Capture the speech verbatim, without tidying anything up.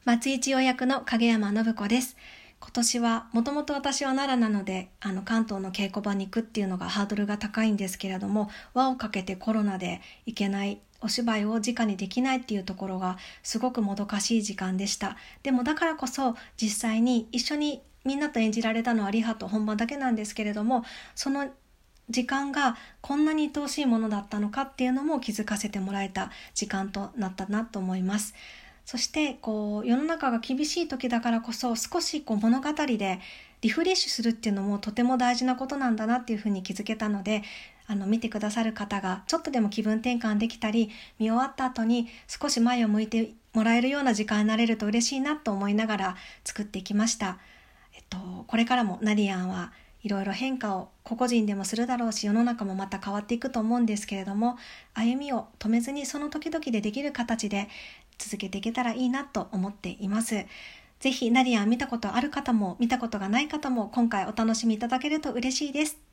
松井千代役の影山信子です。今年はもともと私は奈良なのであの関東の稽古場に行くっていうのがハードルが高いんですけれども、輪をかけてコロナで行けない、お芝居を直にできないっていうところがすごくもどかしい時間でした。でもだからこそ実際に一緒にみんなと演じられたのはリハと本番だけなんですけれども、その時間がこんなに愛おしいものだったのかっていうのも気づかせてもらえた時間となったなと思います。そしてこう世の中が厳しい時だからこそ少しこう物語でリフレッシュするっていうのもとても大事なことなんだなっていうふうに気づけたので、あの見てくださる方がちょっとでも気分転換できたり、見終わった後に少し前を向いてもらえるような時間になれると嬉しいなと思いながら作ってきました。えっと、これからもナリアンはいろいろ変化を個々人でもするだろうし、世の中もまた変わっていくと思うんですけれども、歩みを止めずにその時々でできる形で続けていけたらいいなと思っています。ぜひナリアン見たことある方も見たことがない方も今回お楽しみいただけると嬉しいです。